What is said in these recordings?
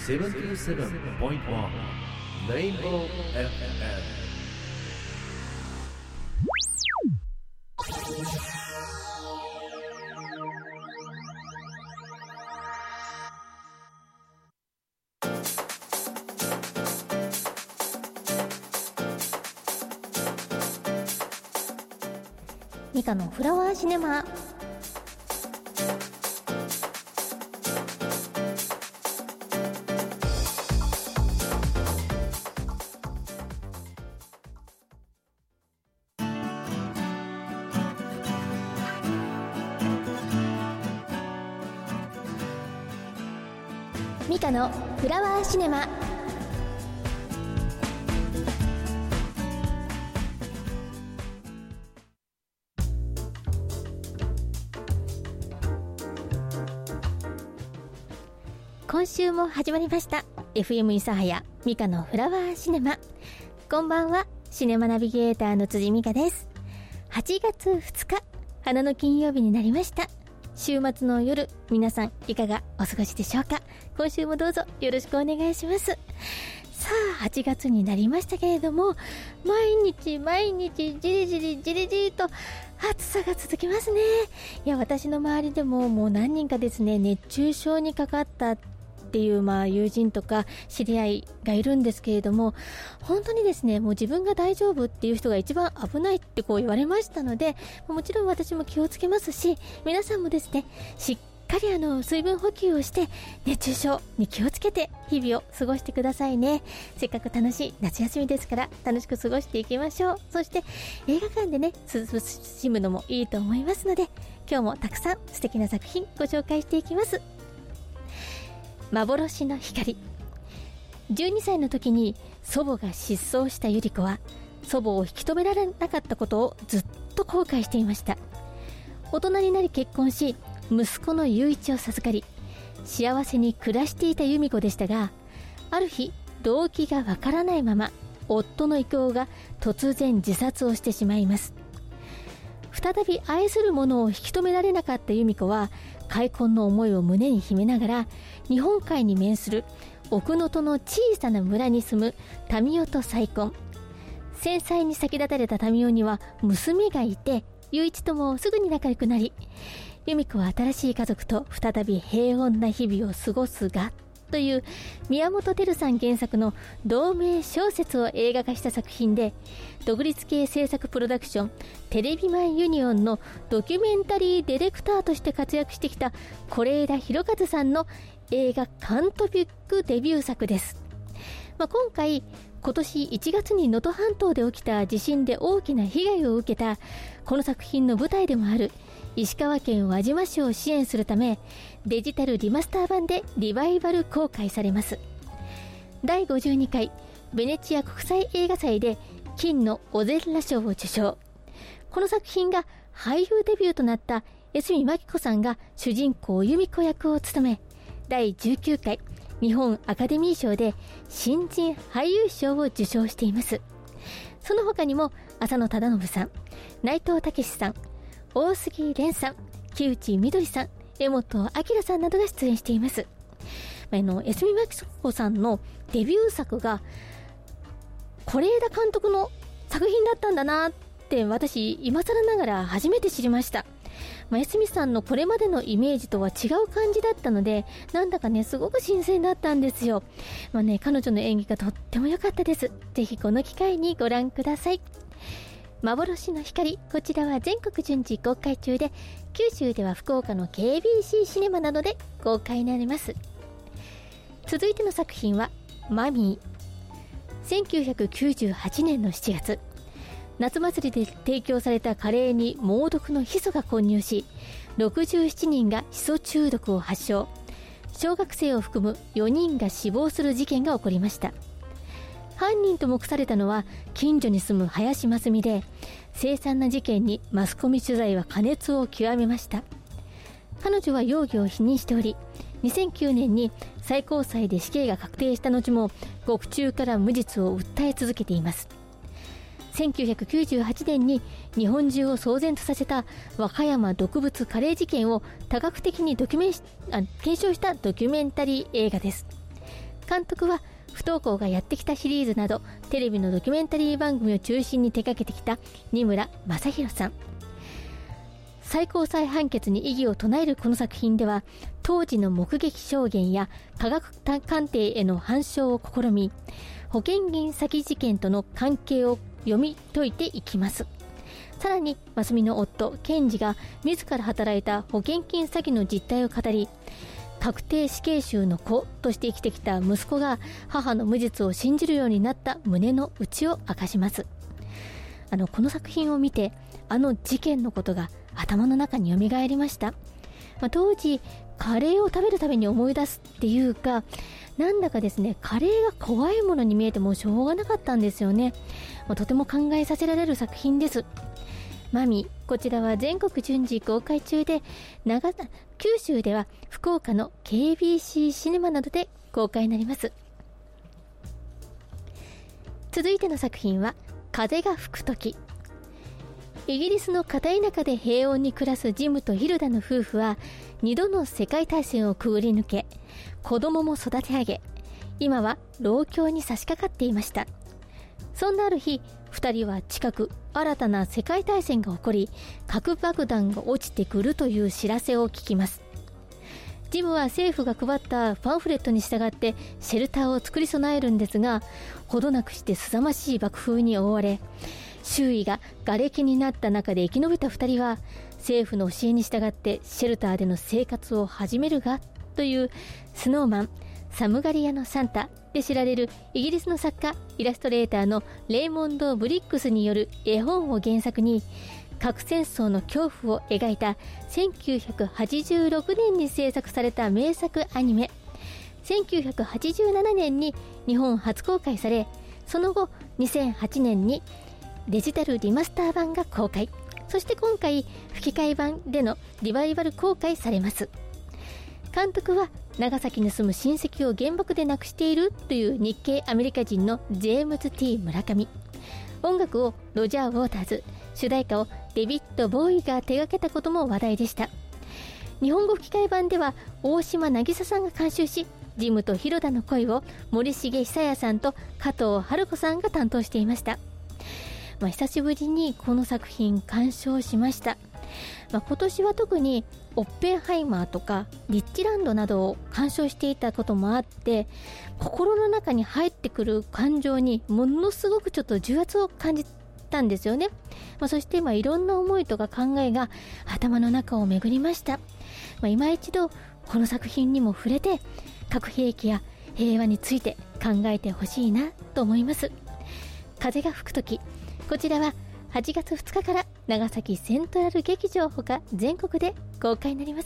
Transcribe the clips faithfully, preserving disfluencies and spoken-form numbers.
セブンティーセブンポイントワン レインボー エフエム。 ミカのフラワーシネマ。ミカのフラワーシネマ。今週も始まりました エフエム 諫早ミカのフラワーシネマ。こんばんは、シネマナビゲーターの辻美香です。はちがつふつか、花の金曜日になりました。週末の夜、皆さんいかがお過ごしでしょうか。今週もどうぞよろしくお願いします。さあ、はちがつになりましたけれども、毎日毎日じりじりじりじりと暑さが続きますね。いや、私の周りでももう何人かですね、熱中症にかかったっていうまあ友人とか知り合いがいるんですけれども、本当にですね、もう自分が大丈夫っていう人が一番危ないってこう言われましたので、もちろん私も気をつけますし、皆さんもですね、しっかりあの水分補給をして熱中症に気をつけて日々を過ごしてくださいね。せっかく楽しい夏休みですから楽しく過ごしていきましょう。そして映画館でね、涼しむのもいいと思いますので、今日もたくさん素敵な作品ご紹介していきます。幻の光。じゅうにさいの時に祖母が失踪した百合子は、祖母を引き止められなかったことをずっと後悔していました。大人になり結婚し、息子の雄一を授かり、幸せに暮らしていた由美子でしたが、ある日動機がわからないまま夫の郁夫が突然自殺をしてしまいます。再び愛する者を引き止められなかった由美子は、開墾の思いを胸に秘めながら、日本海に面する奥能登の小さな村に住む民夫と再婚。戦災に先立たれた民夫には娘がいて、雄一ともすぐに仲良くなり、由美子は新しい家族と再び平穏な日々を過ごすが、という宮本照さん原作の同名小説を映画化した作品で、独立系制作プロダクションテレビマンユニオンのドキュメンタリーディレクターとして活躍してきた是枝裕和さんの映画監督デビュー作です。まあ、今回今年いちがつに能登半島で起きた地震で大きな被害を受けたこの作品の舞台でもある石川県輪島市を支援するため、デジタルリマスター版でリバイバル公開されます。だいごじゅうにかいベネチア国際映画祭で金のオゼッラ賞を受賞。この作品が俳優デビューとなった江角真紀子さんが主人公由美子役を務め、だいじゅうきゅうかい日本アカデミー賞で新人俳優賞を受賞しています。その他にも浅野忠信さん、内藤武さん、大杉蓮さん、木内みどりさん、江本明さんなどが出演しています。あの江角真紀子さんのデビュー作が是枝監督の作品だったんだなって私今更ながら初めて知りました。まあ、江角さんのこれまでのイメージとは違う感じだったので、なんだかねすごく新鮮だったんですよ。まあね、彼女の演技がとっても良かったです。ぜひこの機会にご覧ください。幻の光、こちらは全国順次公開中で、九州では福岡の ケービーシー シネマなどで公開になります。続いての作品はマミー。せんきゅうひゃくきゅうじゅうはちねんのしちがつ、夏祭りで提供されたカレーに猛毒のヒ素が混入し、ろくじゅうななにんがヒ素中毒を発症、小学生を含むよにんが死亡する事件が起こりました。犯人と目されたのは近所に住む林真澄で、凄惨な事件にマスコミ取材は過熱を極めました。彼女は容疑を否認しており、にせんきゅうねんに最高裁で死刑が確定した後も獄中から無実を訴え続けています。せんきゅうひゃくきゅうじゅうはちねんに日本中を騒然とさせた和歌山毒物カレー事件を多角的にドキュメンあ検証したドキュメンタリー映画です。 監督は不登校がやってきたシリーズなどテレビのドキュメンタリー番組を中心に手掛けてきた二村正弘さん。最高裁判決に異議を唱えるこの作品では、当時の目撃証言や科学鑑定への反証を試み、保険金詐欺事件との関係を読み解いていきます。さらに真澄の夫検事が自ら働いた保険金詐欺の実態を語り、確定死刑囚の子として生きてきた息子が母の無実を信じるようになった胸の内を明かします。あのこの作品を見て、あの事件のことが頭の中に蘇りました。まあ、当時カレーを食べるたびに思い出すっていうか、なんだかですね、カレーが怖いものに見えてもしょうがなかったんですよね。まあ、とても考えさせられる作品です。マミ、こちらは全国順次公開中で、長九州では福岡の ケービーシー シネマなどで公開になります。続いての作品は風が吹くとき。イギリスの片田舎で平穏に暮らすジムとヒルダの夫婦は、にどの世界大戦をくぐり抜け、子供も育て上げ、今は老境に差し掛かっていました。そんなある日、二人は近く新たな世界大戦が起こり、核爆弾が落ちてくるという知らせを聞きます。ジムは政府が配ったパンフレットに従ってシェルターを作り備えるんですが、ほどなくして凄まじい爆風に覆われ、周囲が瓦礫になった中で生き延びた二人は、政府の教えに従ってシェルターでの生活を始めるがというスノーマン、寒がり屋のサンタで知られるイギリスの作家イラストレーターのレイモンド・ブリックスによる絵本を原作に、核戦争の恐怖を描いたせんきゅうひゃくはちじゅうろくねんに制作された名作アニメ、せんきゅうひゃくはちじゅうななねんに日本初公開され、その後にせんはちねんにデジタルリマスター版が公開、そして今回吹き替え版でのリバイバル公開されます。監督は長崎に住む親戚を原爆で亡くしているという日系アメリカ人のジェームズ T 村上。音楽をロジャー・ウォーターズ、主題歌をデビッド・ボーイが手掛けたことも話題でした。日本語吹き替え版では大島渚さんが監修し、ジムとヒロダの声を森重久彌さんと加藤春子さんが担当していました。まあ、久しぶりにこの作品鑑賞しました。まあ、今年は特にオッペンハイマーとかリッチランドなどを鑑賞していたこともあって、心の中に入ってくる感情にものすごくちょっと重圧を感じたんですよね。まあ、そしてまあいろんな思いとか考えが頭の中を巡りました。まあ、今一度この作品にも触れて、核兵器や平和について考えてほしいなと思います。風が吹くとき、こちらははちがつふつかから長崎セントラル劇場ほか全国で公開になります。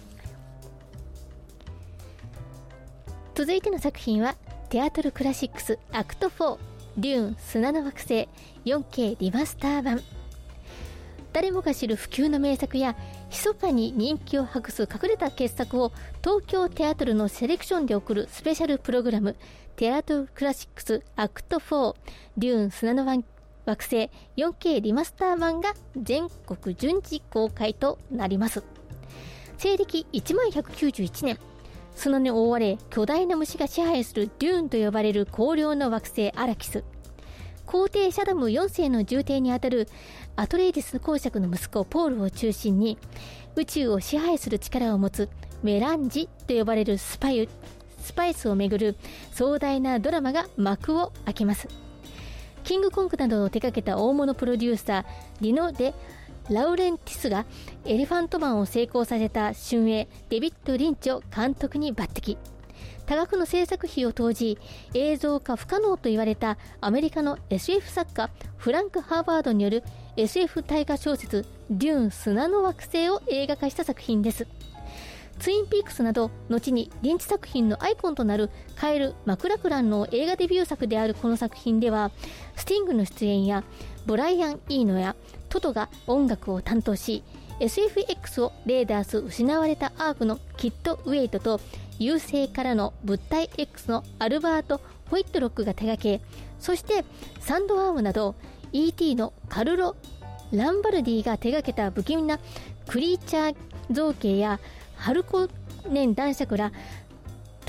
続いての作品はテアトルクラシックスアクトフォーデューン砂の惑星 よんケー リマスター版。誰もが知る不朽の名作や密かに人気を博す隠れた傑作を東京テアトルのセレクションで送るスペシャルプログラム、テアトルクラシックスアクトフォーデューン砂の惑星 よんケー リマスター版が全国順次公開となります。西暦いちまんひゃくきゅうじゅういちねん、砂に覆われ巨大な虫が支配するデューンと呼ばれる荒涼の惑星アラキス。皇帝シャダムよんせいの従弟にあたるアトレイディス公爵の息子ポールを中心に、宇宙を支配する力を持つメランジと呼ばれるスパイスパイスをめぐる壮大なドラマが幕を開けます。キングコングなどを手掛けた大物プロデューサーリノ・デ・ラウレンティスがエレファントマンを成功させた春英デビッド・リンチを監督に抜擢。多額の制作費を投じ、映像化不可能と言われたアメリカの エスエフ 作家フランク・ハーバードによる エスエフ 大河小説デューン砂の惑星を映画化した作品です。ツインピークスなど後にリンチ作品のアイコンとなるカエル・マクラクランの映画デビュー作であるこの作品では、スティングの出演やブライアン・イーノやトトが音楽を担当し、 エスエフエックス をレーダース失われたアークのキッド・ウェイトと優勢からの物体 X のアルバート・ホイットロックが手掛け、そしてサンドアームなど イーティー のカルロ・ランバルディが手掛けた不気味なクリーチャー造形やハルコネン男爵ら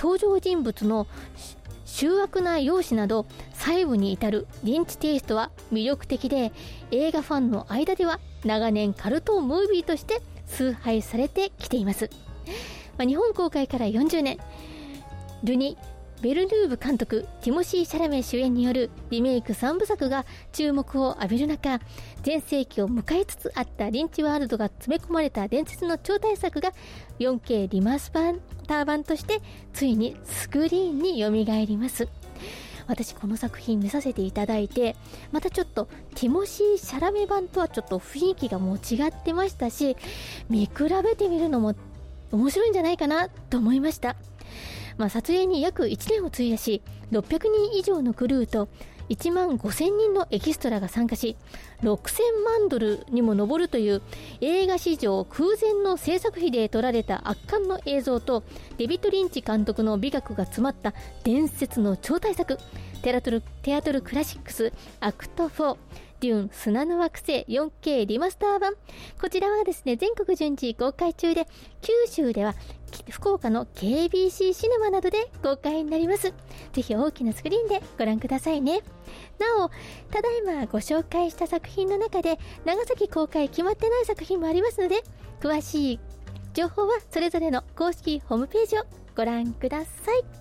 登場人物の醜悪な容姿など細部に至るリンチテイストは魅力的で、映画ファンの間では長年カルトムービーとして崇拝されてきています。まあ、日本公開からよんじゅうねん、ルニ・ベルヌーブ監督、ティモシー・シャラメ主演によるリメイクさんぶさくが注目を浴びる中、全盛期を迎えつつあったリンチワールドが詰め込まれた伝説の超大作が よんケー リマスター版としてついにスクリーンによみがえります。私この作品見させていただいて、またちょっとティモシー・シャラメ版とはちょっと雰囲気がもう違ってましたし、見比べてみるのも面白いんじゃないかなと思いました。まあ、撮影に約いちねんを費やし、ろっぴゃくにん以上のクルーといちまんごせんにんのエキストラが参加し、ろくせんまんドルにも上るという映画史上空前の制作費で撮られた圧巻の映像と、デビッド・リンチ監督の美学が詰まった伝説の超大作、テラトルテアトルクラシックスアクトフォー、デューン砂の惑星 よんケー リマスター版、こちらはですね、全国順次公開中で、九州では福岡の ケービーシー シネマなどで公開になります。ぜひ大きなスクリーンでご覧くださいね。なお、ただいまご紹介した作品の中で長崎公開決まってない作品もありますので、詳しい情報はそれぞれの公式ホームページをご覧ください。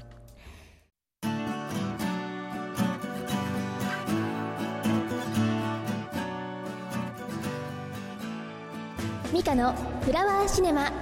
ミカのフラワーシネマ。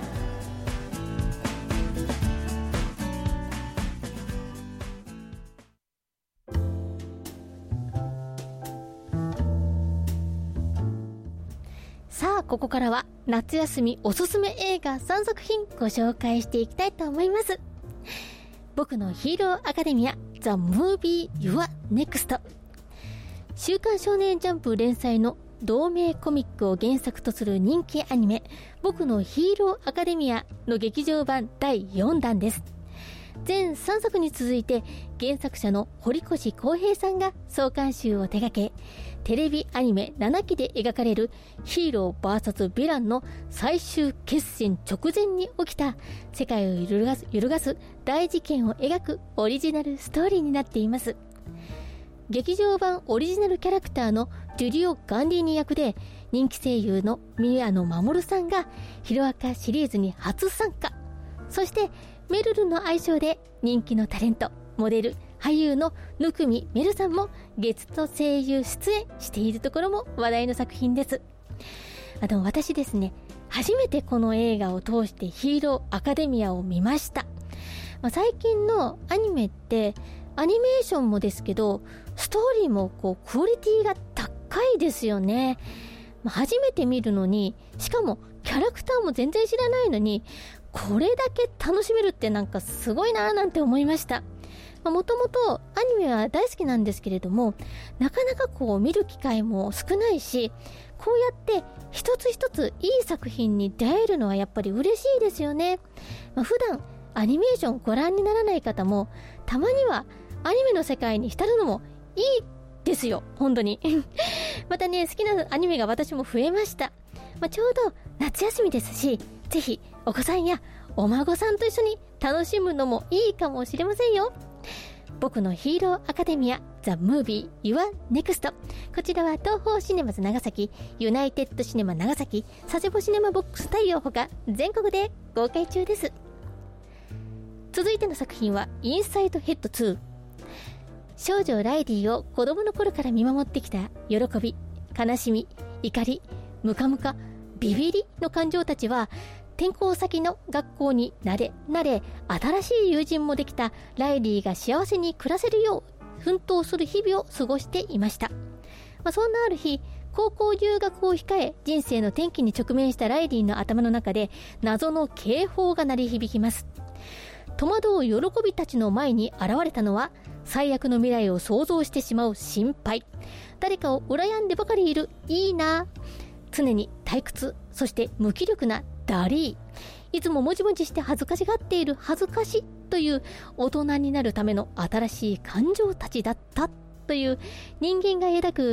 さあ、ここからは夏休みおすすめ映画さんさく品ご紹介していきたいと思います。僕のヒーローアカデミア The Movie Your Next。 週刊少年ジャンプ連載の同名コミックを原作とする人気アニメ僕のヒーローアカデミアの劇場版だいよんだんです。全さんさくに続いて原作者の堀越康平さんが総監修を手掛け、テレビアニメななきで描かれるヒーロー ブイエス ヴィランの最終決戦直前に起きた世界を揺るがす、揺るがす大事件を描くオリジナルストーリーになっています。劇場版オリジナルキャラクターのジュリオ・ガンディーニ役で人気声優の宮野真守さんがヒロアカシリーズに初参加。そしてメルルの愛称で人気のタレント、モデル、俳優の生見メルさんもゲスト声優出演しているところも話題の作品です。あでも私ですね、初めてこの映画を通してヒーローアカデミアを見ました。まあ、最近のアニメってアニメーションもですけど、ストーリーもこうクオリティが高いですよね。まあ、初めて見るのに、しかもキャラクターも全然知らないのにこれだけ楽しめるってなんかすごいなーなんて思いました。もともとアニメは大好きなんですけれども、なかなかこう見る機会も少ないし、こうやって一つ一ついい作品に出会えるのはやっぱり嬉しいですよね。まあ、普段アニメーションご覧にならない方もたまにはアニメの世界に浸るのもいいですよ、本当にまたね、好きなアニメが私も増えました。まあ、ちょうど夏休みですし、ぜひお子さんやお孫さんと一緒に楽しむのもいいかもしれませんよ。僕のヒーローアカデミア The Movie Your Next。 こちらは東宝シネマズ長崎、ユナイテッドシネマ長崎、佐世保シネマボックス太陽ほか全国で公開中です。続いての作品はインサイドヘッドツー。少女ライディを子供の頃から見守ってきた喜び、悲しみ、怒り、ムカムカ、ビビりの感情たちは転校先の学校に慣れ慣れ新しい友人もできたライディが幸せに暮らせるよう奮闘する日々を過ごしていました。まあ、そんなある日、高校留学を控え人生の転機に直面したライディの頭の中で謎の警報が鳴り響きます。戸惑う喜びたちの前に現れたのは最悪の未来を想像してしまう心配、誰かを羨んでばかりいるいいな、常に退屈、そして無気力なダリー、いつももじもじして恥ずかしがっている恥ずかしという大人になるための新しい感情たちだったという人間が抱く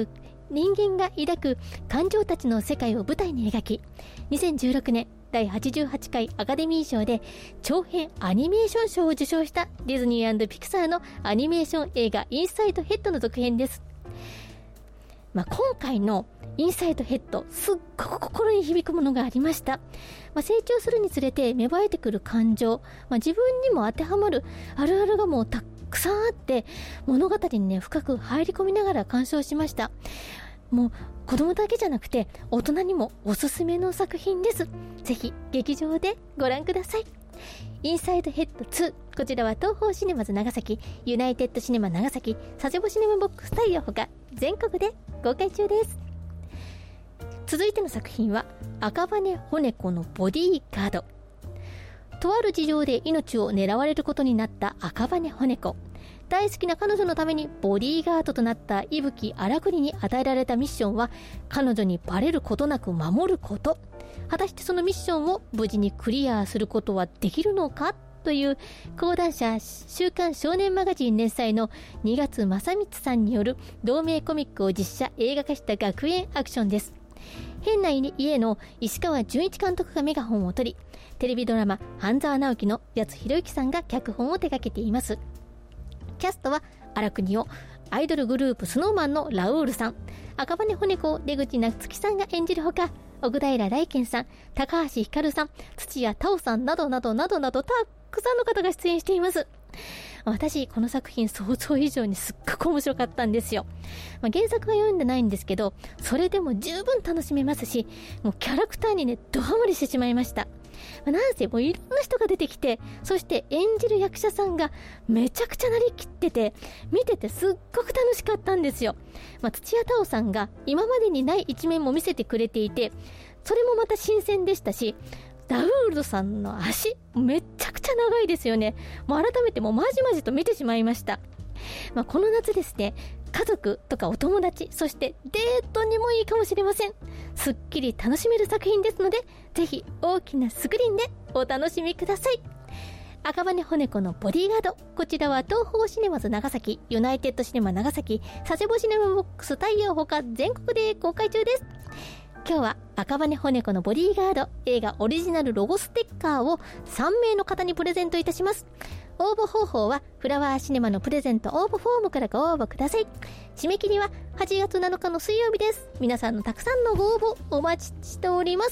人間が抱く感情たちの世界を舞台に描き、にせんじゅうろくねんだいはちじゅうはちかいアカデミー賞で長編アニメーション賞を受賞したディズニー&ピクサーのアニメーション映画インサイドヘッドの続編です。まあ、今回のインサイドヘッド、すっごく心に響くものがありました。まあ、成長するにつれて芽生えてくる感情、まあ、自分にも当てはまるあるあるがもうたくさんあって、物語にね深く入り込みながら鑑賞しました。もう子供だけじゃなくて大人にもおすすめの作品です。ぜひ劇場でご覧ください。インサイドヘッドツー、こちらは東宝シネマズ長崎、ユナイテッドシネマ長崎、佐世保シネマボックスタイヤほか全国で公開中です。続いての作品は赤羽骨子のボディーガード。とある事情で命を狙われることになった赤羽骨子。大好きな彼女のためにボディーガードとなった伊吹荒国に与えられたミッションは、彼女にバレることなく守ること。果たしてそのミッションを無事にクリアすることはできるのかという講談社週刊少年マガジン連載のにがつ正光さんによる同名コミックを実写映画化した学園アクションです。変な家の石川純一監督がメガホンを取り、テレビドラマ半沢直樹の八津博之さんが脚本を手掛けています。キャストは荒国をアイドルグループスノーマンのラウールさん、赤羽骨子を出口夏樹さんが演じるほか、奥平大賢さん、高橋ひかるさん、土屋太鳳さんなどなどなどなどたくさんの方が出演しています。私この作品想像以上にすっごく面白かったんですよ。まあ、原作は読んでないんですけど、それでも十分楽しめますし、もうキャラクターにねドハマりしてしまいました。まあ、なんせもういろんな人が出てきて、そして演じる役者さんがめちゃくちゃなりきってて、見ててすっごく楽しかったんですよ。まあ、土屋太鳳さんが今までにない一面も見せてくれていて、それもまた新鮮でしたし、ラウールさんの足めちゃくちゃ長いですよね。もう改めてもうまじまじと見てしまいました。まあ、この夏ですね、家族とかお友達、そしてデートにもいいかもしれません。すっきり楽しめる作品ですので、ぜひ大きなスクリーンでお楽しみください。赤羽骨子のボディーガード、こちらは東宝シネマズ長崎、ユナイテッドシネマ長崎、佐世保シネマボックス太陽ほか全国で公開中です。今日は赤羽骨子のボディーガード映画オリジナルロゴステッカーをさんめいの方にプレゼントいたします。応募方法はフラワーシネマのプレゼント応募フォームからご応募ください。締め切りははちがつなのかの水曜日です。皆さんのたくさんのご応募お待ちしております。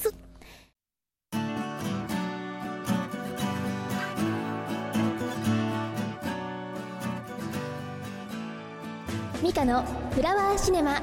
ミカのフラワーシネマ。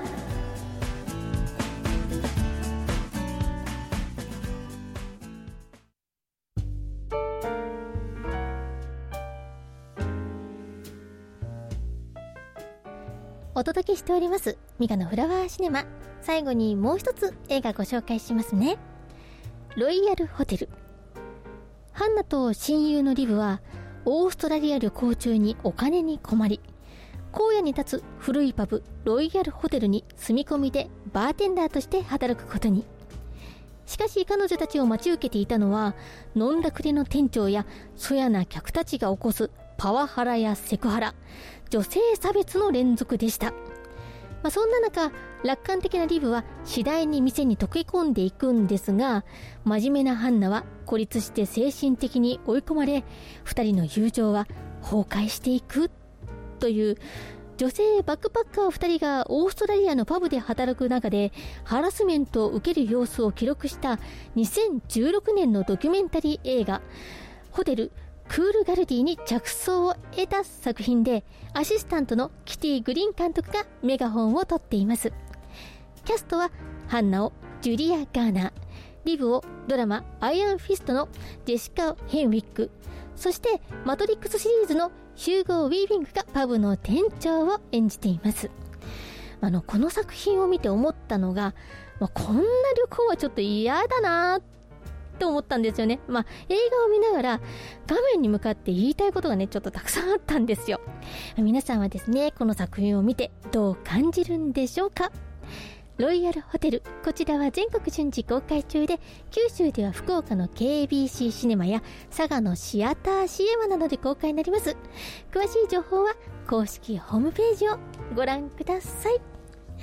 お届けしておりますミカのフラワーシネマ。最後にもう一つ映画ご紹介しますね。ロイヤルホテル。ハンナと親友のリブはオーストラリア旅行中にお金に困り、荒野に立つ古いパブロイヤルホテルに住み込みでバーテンダーとして働くことに。しかし彼女たちを待ち受けていたのは、飲んだくれの店長やそやな客たちが起こすパワハラやセクハラ、女性差別の連続でした。まあ、そんな中、楽観的なリブは次第に店に溶け込んでいくんですが、真面目なハンナは孤立して精神的に追い込まれ、二人の友情は崩壊していくという、女性バックパッカーふたりがオーストラリアのパブで働く中でハラスメントを受ける様子を記録したにせんじゅうろくねんのドキュメンタリー映画ホテルクールガルディに着想を得た作品で、アシスタントのキティ・グリーン監督がメガホンを取っています。キャストはハンナをジュリア・ガーナー、リブをドラマアイアンフィストのジェシカ・ヘンウィック、そしてマトリックスシリーズのヒューゴー・ウィービングがパブの店長を演じています。あのこの作品を見て思ったのが、まあ、こんな旅行はちょっと嫌だなと思ったんですよね。まあ、映画を見ながら画面に向かって言いたいことがねちょっとたくさんあったんですよ。皆さんはですね、この作品を見てどう感じるんでしょうか。ロイヤルホテル、こちらは全国順次公開中で、九州では福岡の ケービーシー シネマや佐賀のシアターシエマなどで公開になります。詳しい情報は公式ホームページをご覧ください。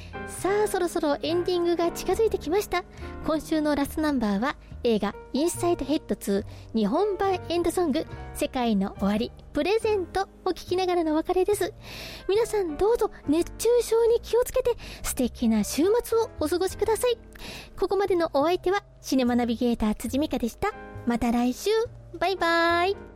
さあそろそろエンディングが近づいてきました。今週のラストナンバーは映画インサイドヘッドツー日本版エンドソング世界の終わりプレゼントを聞きながらのお別れです。皆さんどうぞ熱中症に気をつけて素敵な週末をお過ごしください。ここまでのお相手はシネマナビゲーター辻美香でした。また来週、バイバイ。